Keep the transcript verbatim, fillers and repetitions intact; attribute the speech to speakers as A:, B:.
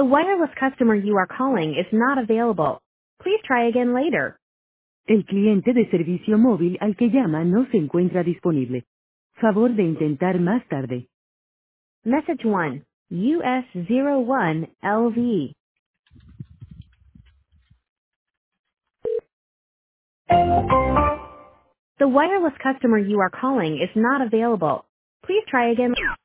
A: The wireless customer you are calling is not available. Please try again later.
B: El cliente de servicio móvil al que llama no se encuentra disponible. Favor de intentar más tarde.
A: Message one. U S zero one L V. The wireless customer you are calling is not available. Please try again.